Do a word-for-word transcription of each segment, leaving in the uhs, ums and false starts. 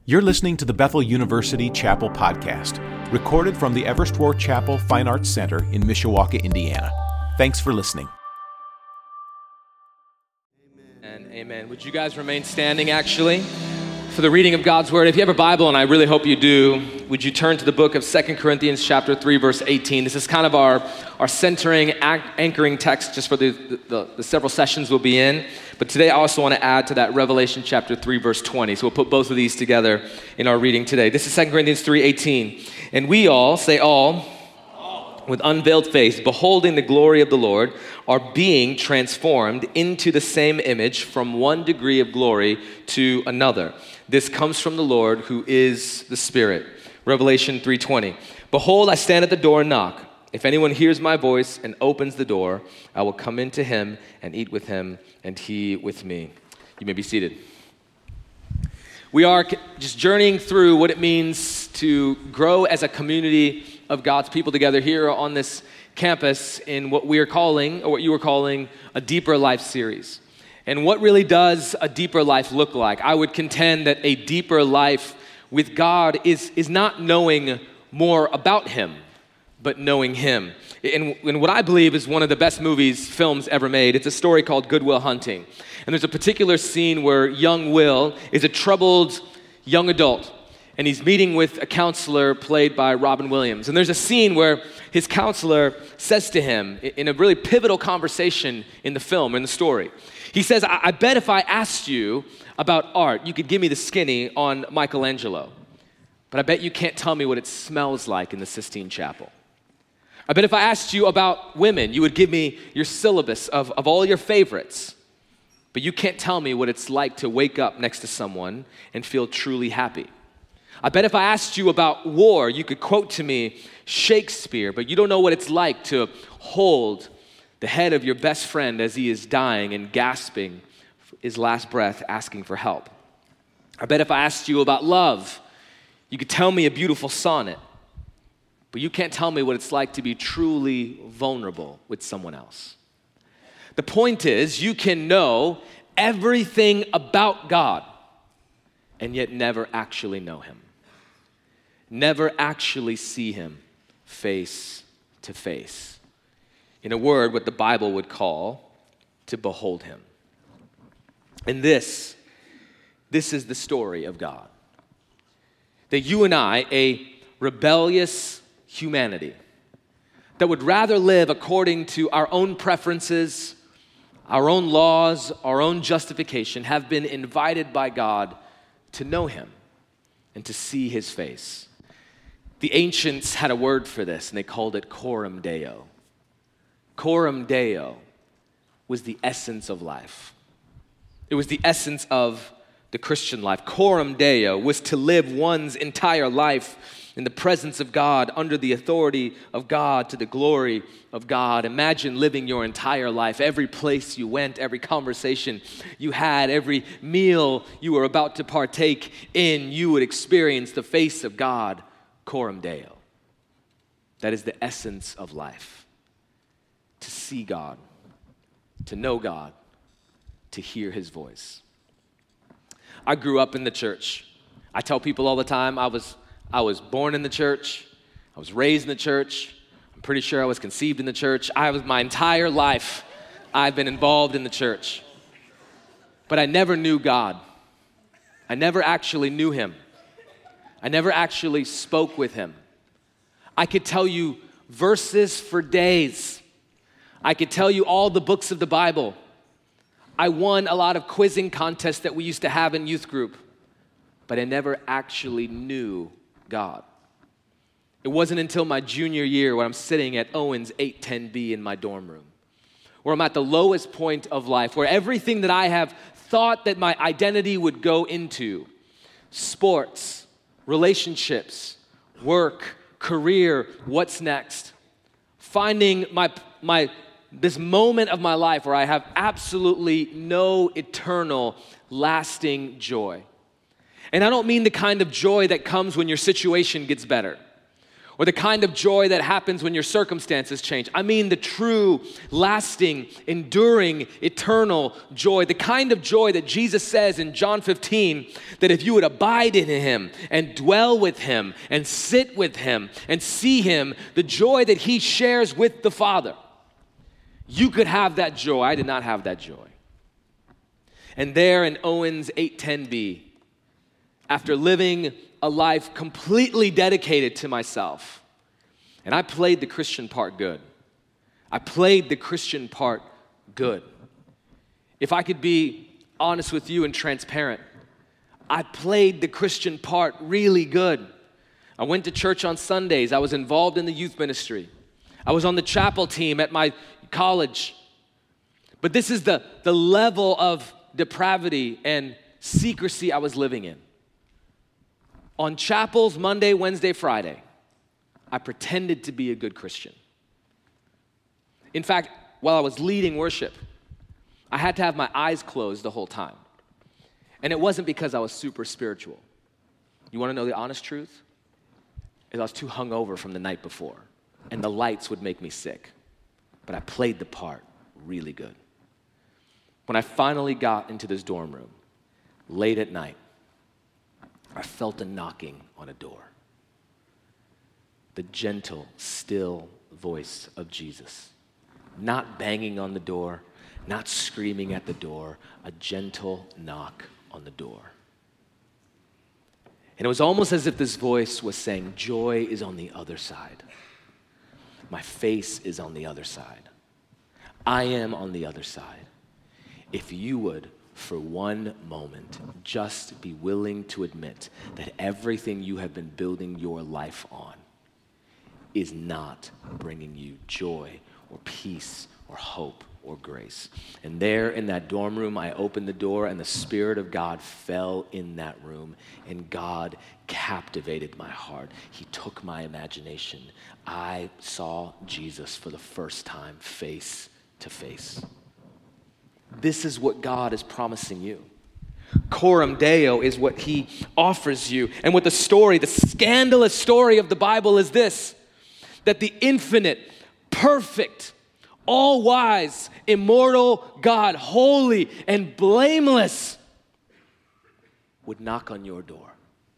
You're listening to the Bethel University Chapel Podcast, recorded from the Everest Roar Chapel Fine Arts Center in Mishawaka, Indiana. Thanks for listening. And amen. Would you guys remain standing, actually, for the reading of God's Word? If you have a Bible, and I really hope you do, would you turn to the book of Second Corinthians chapter three, verse eighteen. This is kind of our, our centering, anchoring text just for the, the, the several sessions we'll be in. But today I also want to add to that Revelation chapter three, verse twenty. So we'll put both of these together in our reading today. This is Second Corinthians three eighteen. And we all, say all, with unveiled face, beholding the glory of the Lord, are being transformed into the same image from one degree of glory to another. This comes from the Lord, who is the Spirit. Revelation three twenty. Behold, I stand at the door and knock. If anyone hears my voice and opens the door, I will come into him and eat with him, and he with me. You may be seated. We are just journeying through what it means to grow as a community of God's people together here on this campus in what we are calling, or what you are calling, a Deeper Life series. And what really does a deeper life look like? I would contend that a deeper life with God is, is not knowing more about Him, but knowing Him. And, and what I believe is one of the best movies, films ever made. It's a story called Good Will Hunting. And there's a particular scene where young Will is a troubled young adult, and he's meeting with a counselor played by Robin Williams. And there's a scene where his counselor says to him, in a really pivotal conversation in the film, in the story, he says, I, I bet if I asked you about art, you could give me the skinny on Michelangelo. But I bet you can't tell me what it smells like in the Sistine Chapel. I bet if I asked you about women, you would give me your syllabus of, of all your favorites. But you can't tell me what it's like to wake up next to someone and feel truly happy. I bet if I asked you about war, you could quote to me Shakespeare, but you don't know what it's like to hold the head of your best friend as he is dying and gasping his last breath, asking for help. I bet if I asked you about love, you could tell me a beautiful sonnet, but you can't tell me what it's like to be truly vulnerable with someone else. The point is, you can know everything about God and yet never actually know Him. Never actually see Him face to face. In a word, what the Bible would call to behold Him. And this, this is the story of God. That you and I, a rebellious humanity, that would rather live according to our own preferences, our own laws, our own justification, have been invited by God to know Him and to see His face. The ancients had a word for this, and they called it coram Deo. Coram Deo was the essence of life. It was the essence of the Christian life. Coram Deo was to live one's entire life in the presence of God, under the authority of God, to the glory of God. Imagine living your entire life, every place you went, every conversation you had, every meal you were about to partake in, you would experience the face of God. Coram Deo. That is the essence of life. To see God, to know God, to hear His voice. I grew up in the church. I tell people all the time, I was I was born in the church. I was raised in the church. I'm pretty sure I was conceived in the church. I was my entire life, I've been involved in the church. But I never knew God. I never actually knew Him. I never actually spoke with Him. I could tell you verses for days. I could tell you all the books of the Bible. I won a lot of quizzing contests that we used to have in youth group, but I never actually knew God. It wasn't until my junior year when I'm sitting at Owens eight ten B in my dorm room, where I'm at the lowest point of life, where everything that I have thought that my identity would go into, sports, relationships, work, career, what's next, finding my my this moment of my life where I have absolutely no eternal, lasting joy. And I don't mean the kind of joy that comes when your situation gets better, or the kind of joy that happens when your circumstances change. I mean the true, lasting, enduring, eternal joy. The kind of joy that Jesus says in John fifteen, that if you would abide in him and dwell with him and sit with him and see him, the joy that he shares with the Father, you could have that joy. I did not have that joy. And there in Owens eight ten b, after living a life completely dedicated to myself, and I played the Christian part good. I played the Christian part good. If I could be honest with you and transparent, I played the Christian part really good. I went to church on Sundays. I was involved in the youth ministry. I was on the chapel team at my college. But this is the, the level of depravity and secrecy I was living in. On chapels, Monday, Wednesday, Friday, I pretended to be a good Christian. In fact, while I was leading worship, I had to have my eyes closed the whole time. And it wasn't because I was super spiritual. You want to know the honest truth? Is I was too hungover from the night before, and the lights would make me sick. But I played the part really good. When I finally got into this dorm room, late at night, I felt a knocking on a door. The gentle, still voice of Jesus. Not banging on the door, not screaming at the door, a gentle knock on the door. And it was almost as if this voice was saying, joy is on the other side. My face is on the other side. I am on the other side. If you would, for one moment, just be willing to admit that everything you have been building your life on is not bringing you joy or peace or hope or grace. And there in that dorm room, I opened the door and the Spirit of God fell in that room, and God captivated my heart. He took my imagination. I saw Jesus for the first time face to face. This is what God is promising you. Coram Deo is what he offers you. And what the story, the scandalous story of the Bible is this, that the infinite, perfect, all-wise, immortal God, holy and blameless, would knock on your door.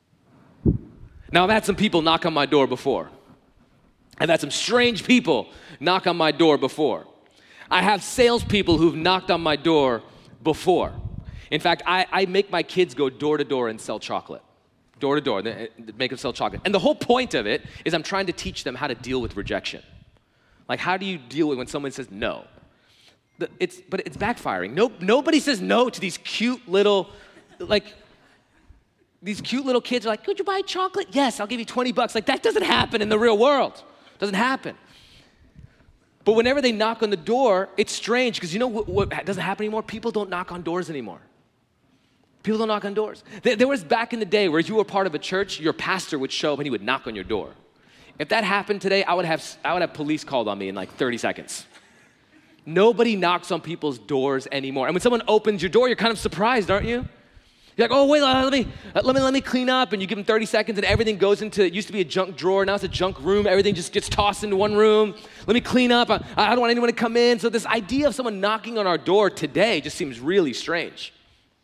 Now, I've had some people knock on my door before. I've had some strange people knock on my door before. I have salespeople who've knocked on my door before. In fact, I, I make my kids go door to door and sell chocolate. Door to door, make them sell chocolate. And the whole point of it is I'm trying to teach them how to deal with rejection. Like, how do you deal with when someone says no? It's, but it's backfiring. No, nobody says no to these cute little, like, these cute little kids are like, could you buy chocolate? Yes, I'll give you twenty bucks. Like, that doesn't happen in the real world. It doesn't happen. But whenever they knock on the door, it's strange, because you know what, what doesn't happen anymore? People don't knock on doors anymore. People don't knock on doors. There, there was back in the day where if you were part of a church, your pastor would show up and he would knock on your door. If that happened today, I would have, I would have police called on me in like thirty seconds. Nobody knocks on people's doors anymore. And when someone opens your door, you're kind of surprised, aren't you? You're like, oh, wait, let me, let me, let me clean up. And you give them thirty seconds and everything goes into, it used to be a junk drawer, now it's a junk room. Everything just gets tossed into one room. Let me clean up. I, I don't want anyone to come in. So this idea of someone knocking on our door today just seems really strange.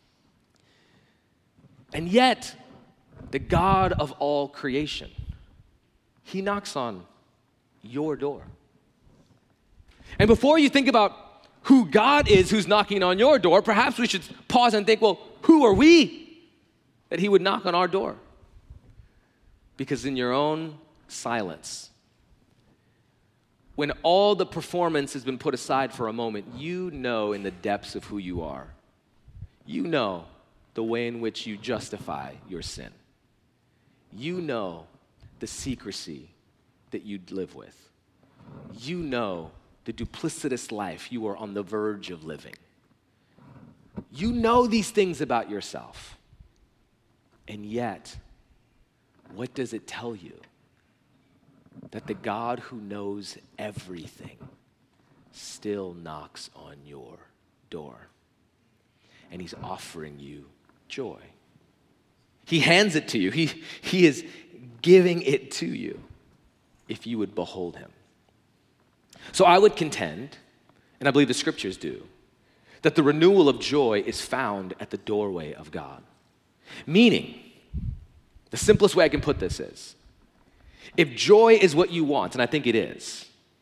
And yet, the God of all creation, he knocks on your door. And before you think about who God is who's knocking on your door, perhaps we should pause and think, well, who are we that he would knock on our door? Because in your own silence, when all the performance has been put aside for a moment, you know in the depths of who you are. You know the way in which you justify your sin. You know the secrecy that you live with. You know the duplicitous life you are on the verge of living. You know these things about yourself. And yet, what does it tell you? That the God who knows everything still knocks on your door. And he's offering you joy. He hands it to you. He, he is giving it to you. if you would behold him. So I would contend, and I believe the scriptures do, that the renewal of joy is found at the doorway of God. Meaning, the simplest way I can put this is, if joy is what you want, and I think it is,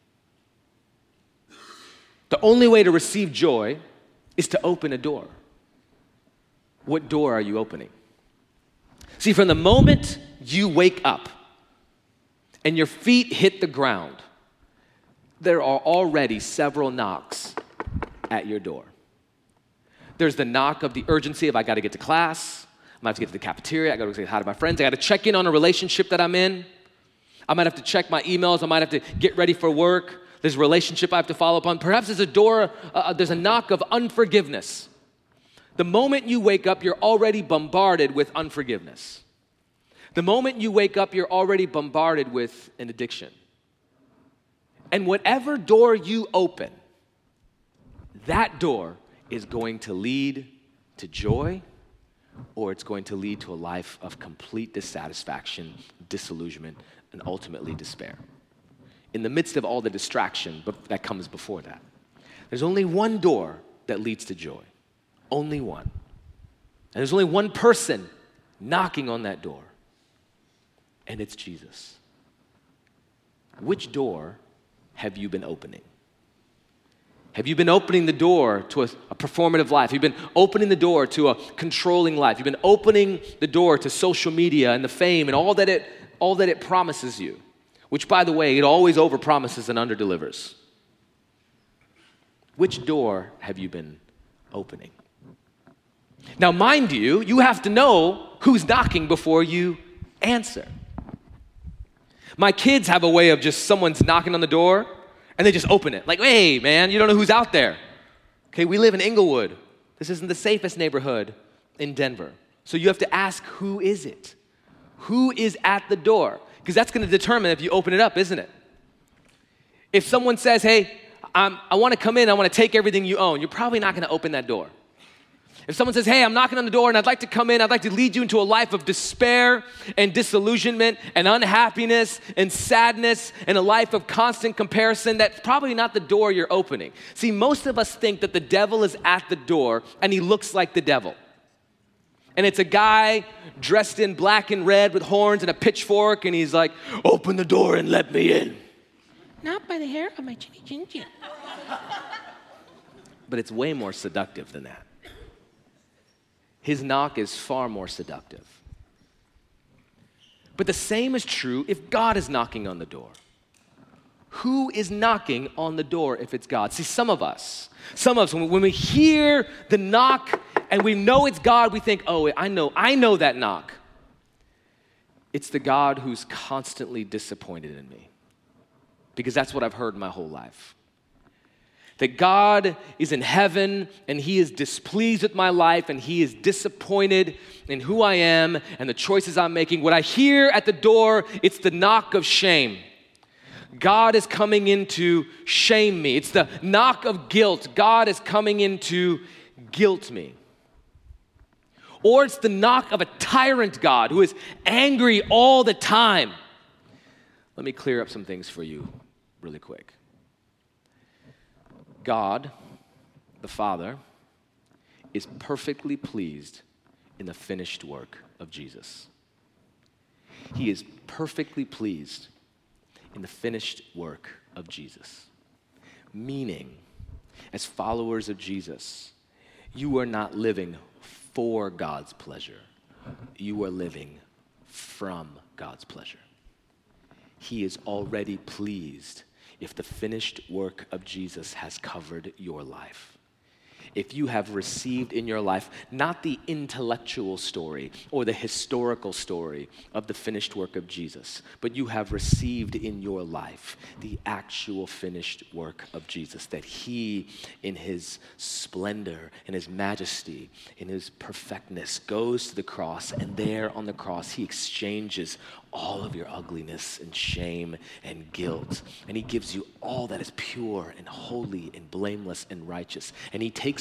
the only way to receive joy is to open a door. What door are you opening? See, from the moment you wake up and your feet hit the ground, there are already several knocks at your door. There's the knock of the urgency of I gotta get to class, I might have to get to the cafeteria, I gotta say hi to my friends, I gotta check in on a relationship that I'm in, I might have to check my emails, I might have to get ready for work, there's a relationship I have to follow up on. Perhaps there's a door, uh, there's a knock of unforgiveness. The moment you wake up, you're already bombarded with unforgiveness. The moment you wake up, you're already bombarded with an addiction. And whatever door you open, that door is going to lead to joy, or it's going to lead to a life of complete dissatisfaction, disillusionment, and ultimately despair. In the midst of all the distraction that comes before that, there's only one door that leads to joy. Only one. And there's only one person knocking on that door, and it's Jesus. Which door have you been opening? Have you been opening the door to a, a performative life? You've been opening the door to a controlling life. You've been opening the door to social media and the fame and all that it, all that it promises you, which, by the way, it always overpromises and underdelivers. Which door have you been opening? Now, mind you, you have to know who's knocking before you answer. My kids have a way of just someone's knocking on the door, and they just open it. Like, hey, man, you don't know who's out there. Okay, we live in Inglewood. This isn't the safest neighborhood in Denver. So you have to ask, who is it? Who is at the door? Because that's going to determine if you open it up, isn't it? If someone says, hey, I'm, I want to come in, I want to take everything you own, you're probably not going to open that door. If someone says, hey, I'm knocking on the door and I'd like to come in, I'd like to lead you into a life of despair and disillusionment and unhappiness and sadness and a life of constant comparison, that's probably not the door you're opening. See, most of us think that the devil is at the door and he looks like the devil. And it's a guy dressed in black and red with horns and a pitchfork, and he's like, open the door and let me in. Not by the hair of my chinny chin chin. But it's way more seductive than that. His knock is far more seductive. But the same is true if God is knocking on the door. Who is knocking on the door if it's God? See, some of us, some of us, when we hear the knock and we know it's God, we think, oh, I know, I know that knock. It's the God who's constantly disappointed in me. Because that's what I've heard my whole life. That God is in heaven and he is displeased with my life and he is disappointed in who I am and the choices I'm making. What I hear at the door, it's the knock of shame. God is coming in to shame me. It's the knock of guilt. God is coming in to guilt me. Or it's the knock of a tyrant God who is angry all the time. Let me clear up some things for you really quick. God, the Father, is perfectly pleased in the finished work of Jesus. He is perfectly pleased in the finished work of Jesus. Meaning, as followers of Jesus, you are not living for God's pleasure. You are living from God's pleasure. He is already pleased if the finished work of Jesus has covered your life. If you have received in your life not the intellectual story or the historical story of the finished work of Jesus, but you have received in your life the actual finished work of Jesus, that he in his splendor, in his majesty, in his perfectness goes to the cross, and there on the cross he exchanges all of your ugliness and shame and guilt, and he gives you all that is pure and holy and blameless and righteous, and he takes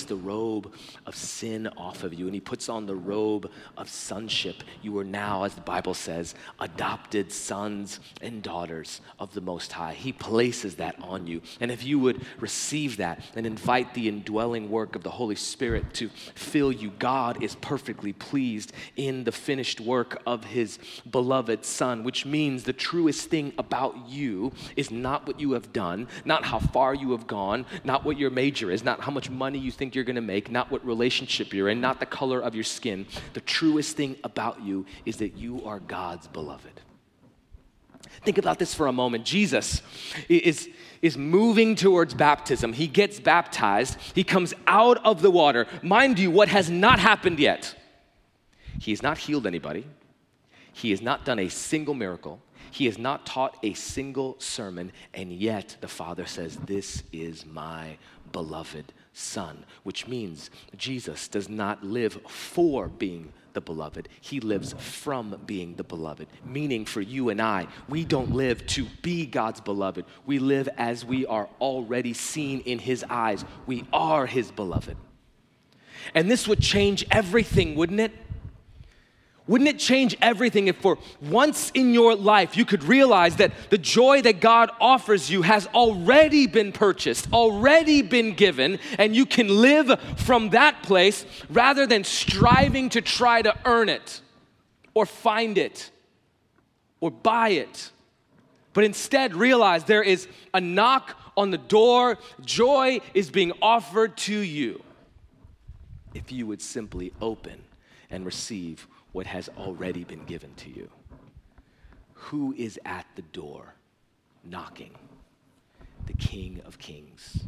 takes the robe of sin off of you and he puts on the robe of sonship. You are now, as the Bible says, adopted sons and daughters of the Most High. He places that on you. And if you would receive that and invite the indwelling work of the Holy Spirit to fill you, God is perfectly pleased in the finished work of his beloved Son, which means the truest thing about you is not what you have done, not how far you have gone, not what your major is, not how much money you think you're going to make, not what relationship you're in, not the color of your skin. The truest thing about you is that you are God's beloved. Think about this for a moment. Jesus is, is moving towards baptism. He gets baptized. He comes out of the water. Mind you, what has not happened yet? He has not healed anybody. He has not done a single miracle. He has not taught a single sermon, and yet the Father says, "This is my beloved Son," which means Jesus does not live for being the beloved. He lives from being the beloved, meaning for you and I, we don't live to be God's beloved. We live as we are already seen in his eyes. We are his beloved. And this would change everything, wouldn't it? Wouldn't it change everything if for once in your life you could realize that the joy that God offers you has already been purchased, already been given, and you can live from that place rather than striving to try to earn it or find it or buy it. But instead realize there is a knock on the door. Joy is being offered to you if you would simply open and receive what has already been given to you. Who is at the door knocking? The King of Kings,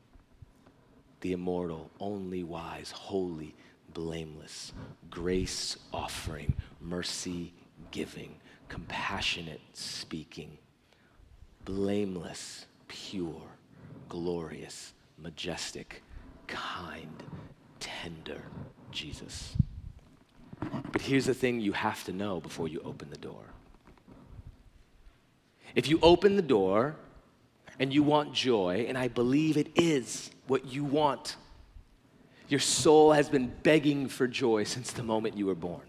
the immortal, only wise, holy, blameless, grace offering, mercy giving, compassionate speaking, blameless, pure, glorious, majestic, kind, tender Jesus. But here's the thing you have to know before you open the door. If you open the door and you want joy, and I believe it is what you want, your soul has been begging for joy since the moment you were born.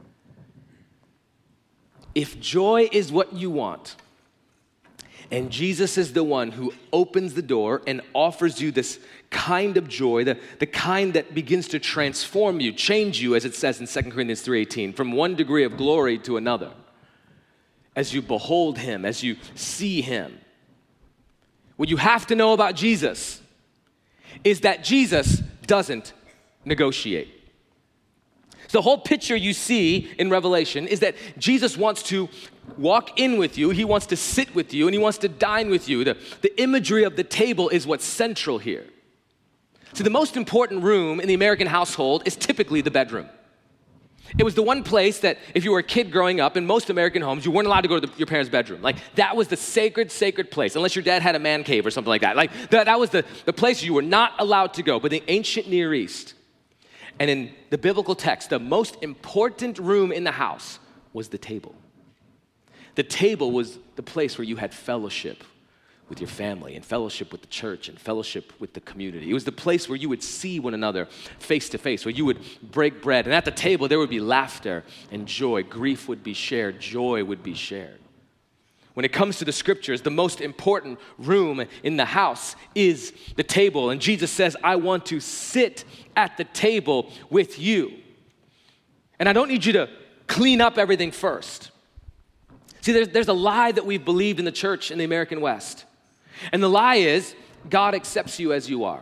If joy is what you want, and Jesus is the one who opens the door and offers you this kind of joy, the, the kind that begins to transform you, change you, as it says in Second Corinthians three eighteen, from one degree of glory to another. As you behold him, as you see him. What you have to know about Jesus is that Jesus doesn't negotiate. So the whole picture you see in Revelation is that Jesus wants to walk in with you, he wants to sit with you, and he wants to dine with you. The, the imagery of the table is what's central here. So the most important room in the American household is typically the bedroom. It was the one place that if you were a kid growing up in most American homes, you weren't allowed to go to the, your parents' bedroom. Like that was the sacred, sacred place, unless your dad had a man cave or something like that. Like that, that was the, the place you were not allowed to go. But in the ancient Near East and in the biblical text, the most important room in the house was the table. The table was the place where you had fellowship with your family and fellowship with the church and fellowship with the community. It was the place where you would see one another face to face, where you would break bread. And at the table, there would be laughter and joy. Grief would be shared. Joy would be shared. When it comes to the scriptures, the most important room in the house is the table. And Jesus says, I want to sit at the table with you. And I don't need you to clean up everything first. See, there's, there's a lie that we've believed in the church in the American West. And the lie is, God accepts you as you are.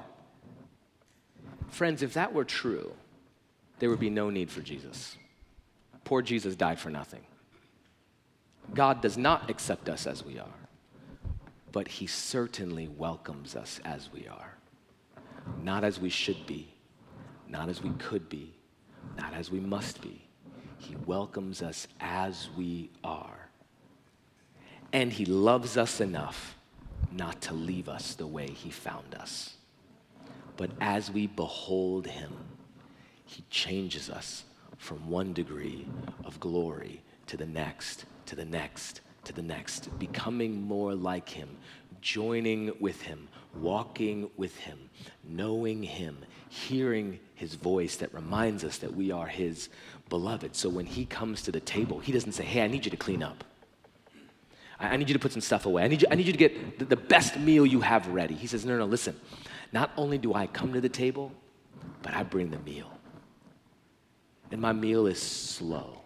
Friends, if that were true, there would be no need for Jesus. Poor Jesus died for nothing. God does not accept us as we are, but he certainly welcomes us as we are. Not as we should be, not as we could be, not as we must be. He welcomes us as we are. And he loves us enough not to leave us the way he found us. But as we behold him, he changes us from one degree of glory to the next, to the next, to the next, becoming more like him, joining with him, walking with him, knowing him, hearing his voice that reminds us that we are his beloved. So when he comes to the table, he doesn't say, hey, I need you to clean up. I, I need you to put some stuff away. I need you, I need you to get the, the best meal you have ready. He says, no, no, listen, not only do I come to the table, but I bring the meal. And my meal is slow.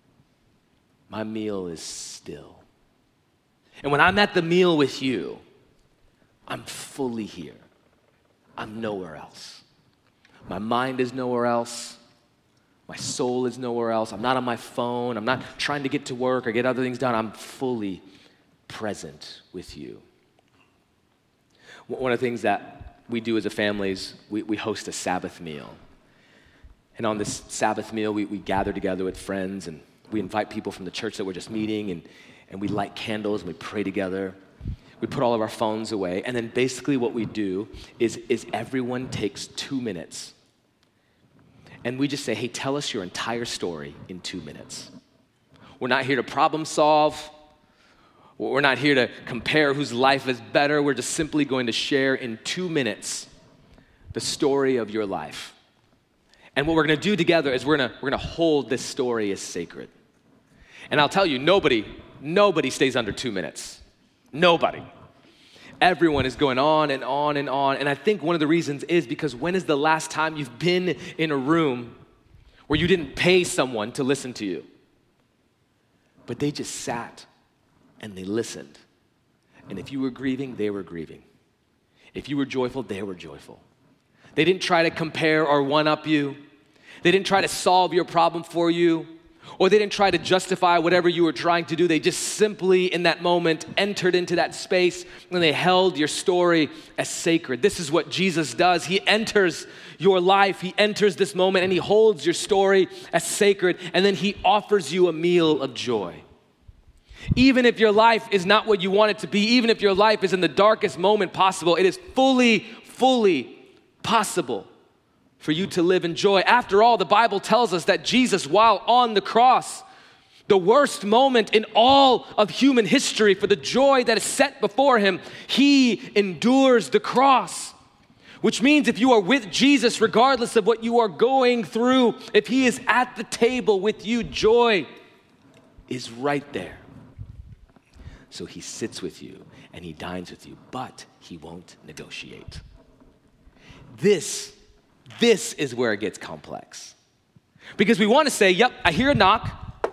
My meal is still. And when I'm at the meal with you, I'm fully here. I'm nowhere else. My mind is nowhere else. My soul is nowhere else. I'm not on my phone. I'm not trying to get to work or get other things done. I'm fully present with you. One of the things that we do as a family is we, we host a Sabbath meal. And on this Sabbath meal, we, we gather together with friends, and we invite people from the church that we're just meeting, and, and we light candles, and we pray together. We put all of our phones away, and then basically what we do is, is everyone takes two minutes, and we just say, hey, tell us your entire story in two minutes. We're not here to problem solve. We're not here to compare whose life is better. We're just simply going to share in two minutes the story of your life. And what we're gonna do together is we're gonna, we're gonna hold this story as sacred. And I'll tell you, nobody, nobody stays under two minutes. Nobody. Everyone is going on and on and on. And I think one of the reasons is because when is the last time you've been in a room where you didn't pay someone to listen to you, but they just sat and they listened. And if you were grieving, they were grieving. If you were joyful, they were joyful. They didn't try to compare or one-up you. They didn't try to solve your problem for you, or they didn't try to justify whatever you were trying to do. They just simply, in that moment, entered into that space and they held your story as sacred. This is what Jesus does. He enters your life. He enters this moment and he holds your story as sacred, and then he offers you a meal of joy. Even if your life is not what you want it to be, even if your life is in the darkest moment possible, it is fully, fully possible for you to live in joy. After all, the Bible tells us that Jesus, while on the cross, the worst moment in all of human history, for the joy that is set before him, he endures the cross. Which means if you are with Jesus, regardless of what you are going through, if he is at the table with you, joy is right there. So he sits with you and he dines with you, but he won't negotiate. This, this is where it gets complex. Because we want to say, yep, I hear a knock.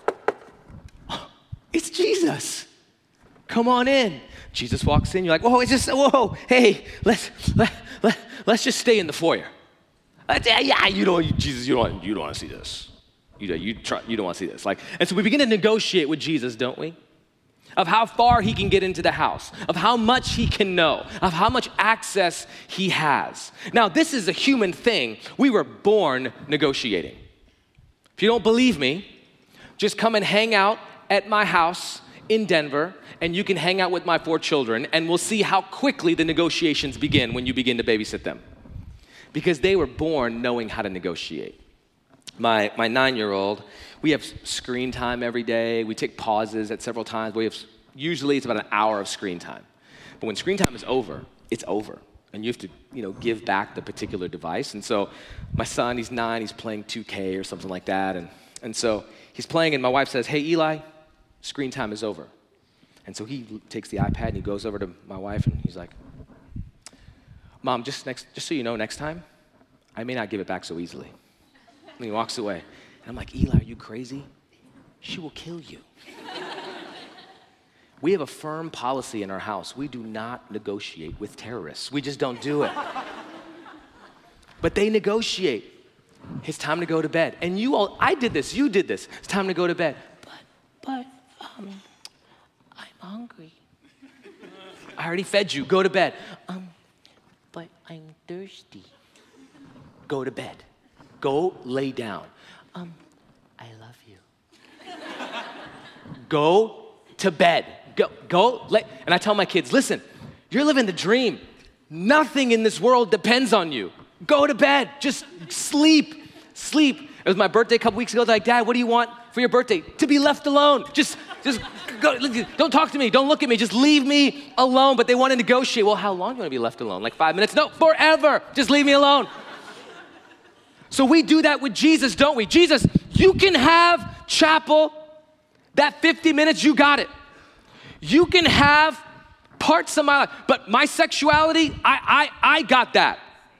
Oh, it's Jesus. Come on in. Jesus walks in. You're like, whoa, it's just, whoa, hey, let's let, let, let's just stay in the foyer. Let's, yeah, you don't, Jesus, you don't, you don't want to see this. You, you, try, you don't want to see this. Like, and so we begin to negotiate with Jesus, don't we? Of how far he can get into the house, of how much he can know, of how much access he has. Now, this is a human thing. We were born negotiating. If you don't believe me, just come and hang out at my house in Denver, and you can hang out with my four children, and we'll see how quickly the negotiations begin when you begin to babysit them. Because they were born knowing how to negotiate. My, my nine-year-old, we have screen time every day. We take pauses at several times. We have, usually it's about an hour of screen time. But when screen time is over, it's over. And you have to, you know, give back the particular device. And so my son, he's nine, he's playing two K or something like that. And, and so he's playing, and my wife says, hey, Eli, screen time is over. And so he takes the iPad and he goes over to my wife and he's like, Mom, just, next, just so you know, next time, I may not give it back so easily. And he walks away. And I'm like, Eli, are you crazy? She will kill you. We have a firm policy in our house. We do not negotiate with terrorists. We just don't do it. But they negotiate. It's time to go to bed. And you all, I did this, you did this. It's time to go to bed. But, but, um, I'm hungry. I already fed you. Go to bed. Um, but I'm thirsty. Go to bed. Go lay down. Um, I love you. Go to bed. Go, go. Lay. And I tell my kids, listen, you're living the dream. Nothing in this world depends on you. Go to bed. Just sleep. Sleep. It was my birthday a couple weeks ago. They're like, Dad, what do you want for your birthday? To be left alone. Just Just go, don't talk to me, don't look at me, just leave me alone. But they want to negotiate. Well, how long do you want to be left alone? Like five minutes? No, forever. Just leave me alone. So we do that with Jesus, don't we? Jesus, you can have chapel, that fifty minutes, you got it. You can have parts of my life, but my sexuality, I, I, I got that.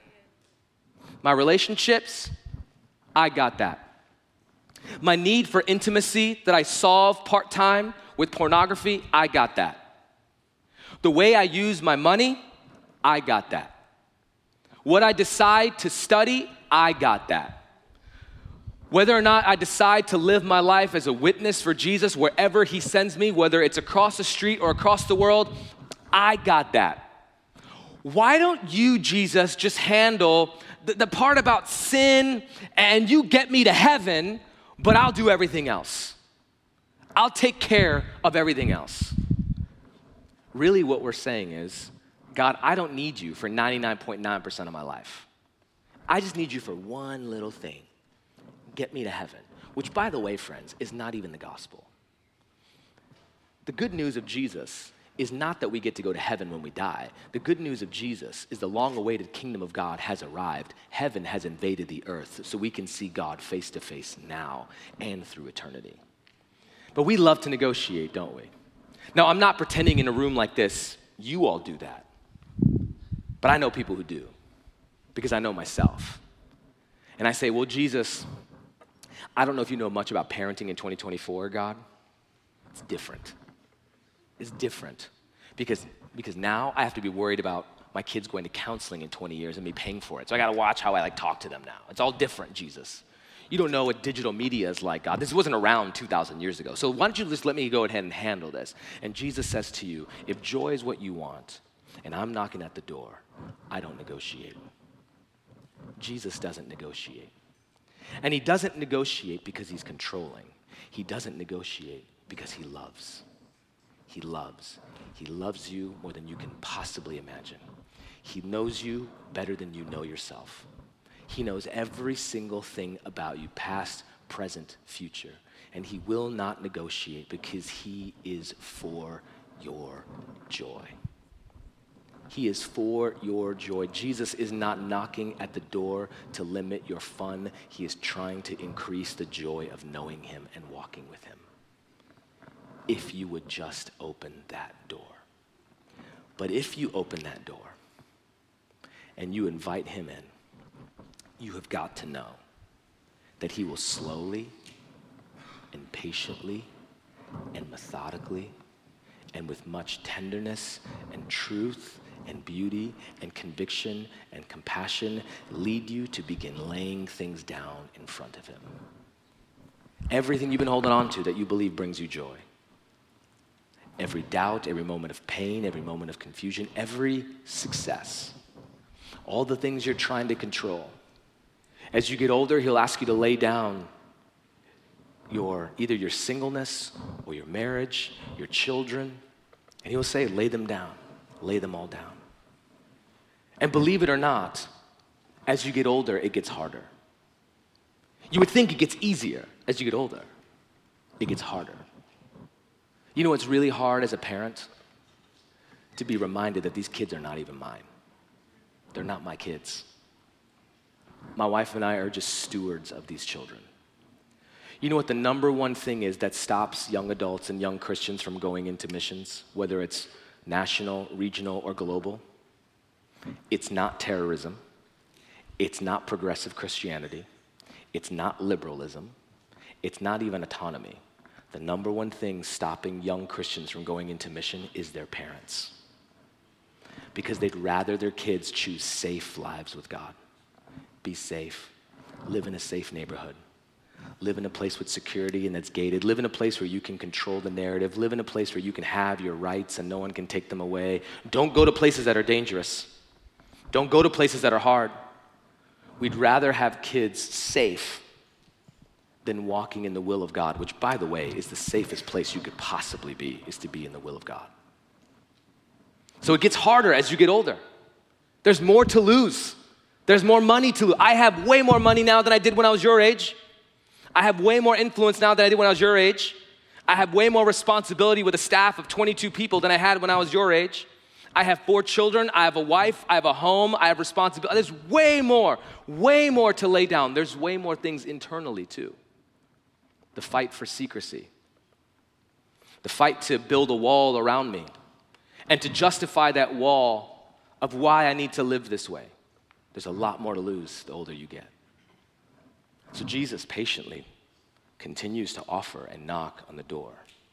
My relationships, I got that. My need for intimacy that I solve part-time with pornography, I got that. The way I use my money, I got that. What I decide to study, I got that. Whether or not I decide to live my life as a witness for Jesus wherever he sends me, whether it's across the street or across the world, I got that. Why don't you, Jesus, just handle the, the part about sin and you get me to heaven, but I'll do everything else. I'll take care of everything else. Really what we're saying is, God, I don't need you for ninety-nine point nine percent of my life. I just need you for one little thing. Get me to heaven, which, by the way, friends, is not even the gospel. The good news of Jesus is not that we get to go to heaven when we die. The good news of Jesus is the long-awaited kingdom of God has arrived. Heaven has invaded the earth, so we can see God face to face now and through eternity. But we love to negotiate, don't we? Now, I'm not pretending in a room like this, you all do that. But I know people who do, because I know myself. And I say, well, Jesus, I don't know if you know much about parenting in twenty twenty-four, God. It's different. It's different because, because now I have to be worried about my kids going to counseling in twenty years and me paying for it. So I got to watch how I like talk to them now. It's all different, Jesus. You don't know what digital media is like, God. This wasn't around two thousand years ago. So why don't you just let me go ahead and handle this? And Jesus says to you, if joy is what you want and I'm knocking at the door, I don't negotiate. Jesus doesn't negotiate. And he doesn't negotiate because he's controlling. He doesn't negotiate because he loves. He loves. He loves you more than you can possibly imagine. He knows you better than you know yourself. He knows every single thing about you, past, present, future. And he will not negotiate because he is for your joy. He is for your joy. Jesus is not knocking at the door to limit your fun. He is trying to increase the joy of knowing him and walking with him. If you would just open that door. But if you open that door and you invite him in, you have got to know that he will slowly and patiently and methodically and with much tenderness and truth and beauty and conviction and compassion lead you to begin laying things down in front of him. Everything you've been holding on to that you believe brings you joy. Every doubt, every moment of pain, every moment of confusion, every success, all the things you're trying to control. As you get older, he'll ask you to lay down your either your singleness or your marriage, your children, and he'll say, lay them down, lay them all down. And believe it or not, as you get older, it gets harder. You would think it gets easier as you get older. It gets harder. You know what's really hard as a parent? To be reminded that these kids are not even mine. They're not my kids. My wife and I are just stewards of these children. You know what the number one thing is that stops young adults and young Christians from going into missions, whether it's national, regional, or global? It's not terrorism. It's not progressive Christianity. It's not liberalism. It's not even autonomy. The number one thing stopping young Christians from going into mission is their parents. Because they'd rather their kids choose safe lives with God. Be safe. Live in a safe neighborhood. Live in a place with security and that's gated. Live in a place where you can control the narrative. Live in a place where you can have your rights and no one can take them away. Don't go to places that are dangerous. Don't go to places that are hard. We'd rather have kids safe than walking in the will of God, which, by the way, is the safest place you could possibly be, is to be in the will of God. So it gets harder as you get older. There's more to lose. There's more money to lose. I have way more money now than I did when I was your age. I have way more influence now than I did when I was your age. I have way more responsibility with a staff of twenty-two people than I had when I was your age. I have four children, I have a wife, I have a home, I have responsibility. There's way more, way more to lay down. There's way more things internally too. The fight for secrecy. The fight to build a wall around me and to justify that wall of why I need to live this way. There's a lot more to lose the older you get. So Jesus patiently continues to offer and knock on the door.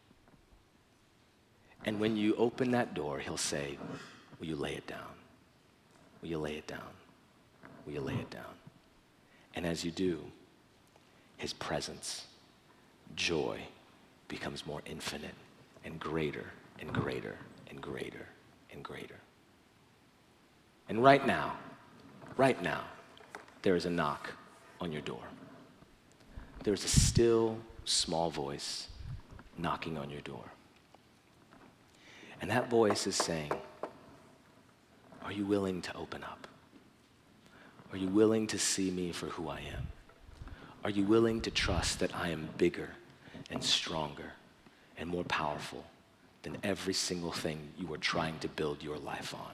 And when you open that door, he'll say, will you lay it down? Will you lay it down? Will you lay it down? And as you do, his presence, joy, becomes more infinite and greater and greater and greater and greater. And right now, right now, there is a knock on your door. There's a still, small voice knocking on your door. And that voice is saying, are you willing to open up? Are you willing to see me for who I am? Are you willing to trust that I am bigger and stronger and more powerful than every single thing you are trying to build your life on?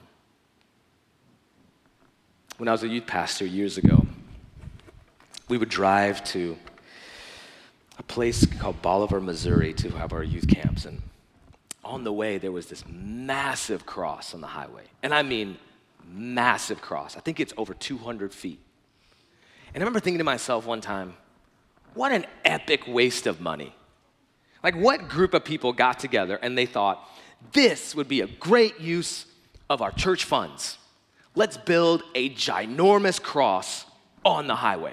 When I was a youth pastor years ago, we would drive to a place called Bolivar, Missouri to have our youth camps. And on the way, there was this massive cross on the highway. And I mean massive cross. I think it's over two hundred feet. And I remember thinking to myself one time, what an epic waste of money. Like, what group of people got together and they thought, this would be a great use of our church funds. Let's build a ginormous cross on the highway.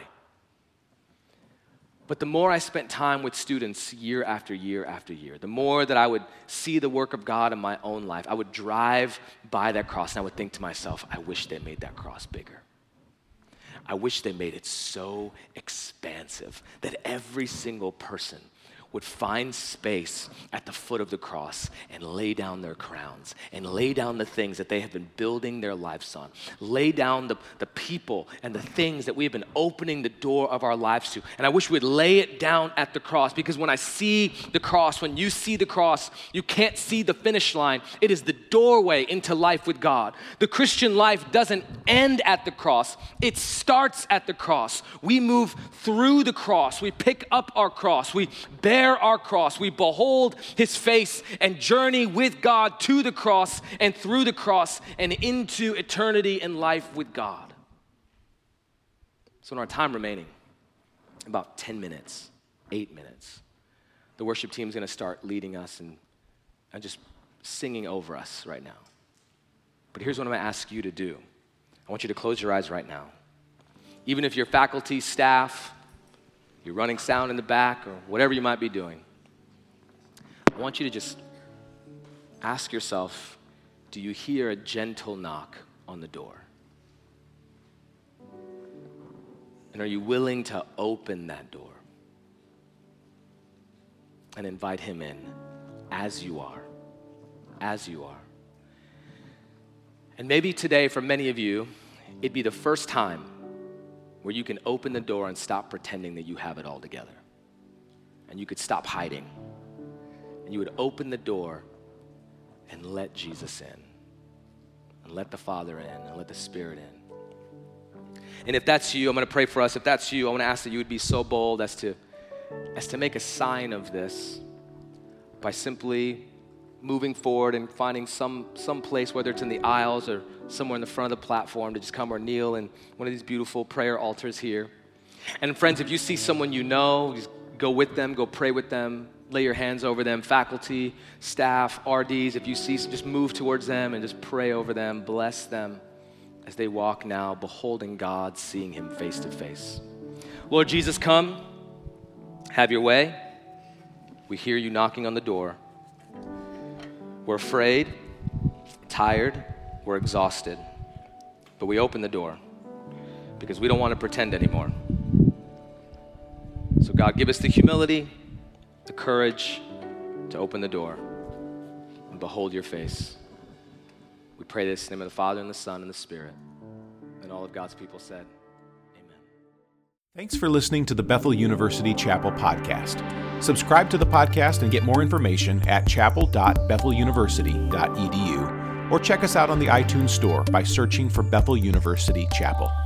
But the more I spent time with students year after year after year, the more that I would see the work of God in my own life, I would drive by that cross and I would think to myself, I wish they made that cross bigger. I wish they made it so expansive that every single person would find space at the foot of the cross and lay down their crowns and lay down the things that they have been building their lives on. Lay down the, the people and the things that we have been opening the door of our lives to. And I wish we'd lay it down at the cross, because when I see the cross, when you see the cross, you can't see the finish line. It is the doorway into life with God. The Christian life doesn't end at the cross. It starts at the cross. We move through the cross. We pick up our cross. We bear our cross. We behold his face and journey with God to the cross and through the cross and into eternity and life with God. So in our time remaining, about ten minutes, eight minutes, the worship team is going to start leading us and, and just singing over us right now. But here's what I'm going to ask you to do. I want you to close your eyes right now. Even if you're faculty, staff, you're running sound in the back, or whatever you might be doing, I want you to just ask yourself, do you hear a gentle knock on the door? And are you willing to open that door and invite him in as you are, as you are? And maybe today, for many of you, it'd be the first time where you can open the door and stop pretending that you have it all together. And you could stop hiding. And you would open the door and let Jesus in. And let the Father in, and let the Spirit in. And if that's you, I'm gonna pray for us. If that's you, I wanna ask that you would be so bold as to, as to make a sign of this by simply moving forward and finding some, some place, whether it's in the aisles or somewhere in the front of the platform, to just come or kneel in one of these beautiful prayer altars here. And friends, if you see someone you know, just go with them, go pray with them, lay your hands over them, faculty, staff, R Ds. If you see, just move towards them and just pray over them, bless them as they walk now, beholding God, seeing him face to face. Lord Jesus, come, have your way. We hear you knocking on the door. We're afraid, tired, we're exhausted, but we open the door because we don't want to pretend anymore. So God, give us the humility, the courage to open the door and behold your face. We pray this in the name of the Father and the Son and the Spirit. And all of God's people said, amen. Thanks for listening to the Bethel University Chapel podcast. Subscribe to the podcast and get more information at chapel dot bethel university dot e d u or check us out on the iTunes Store by searching for Bethel University Chapel.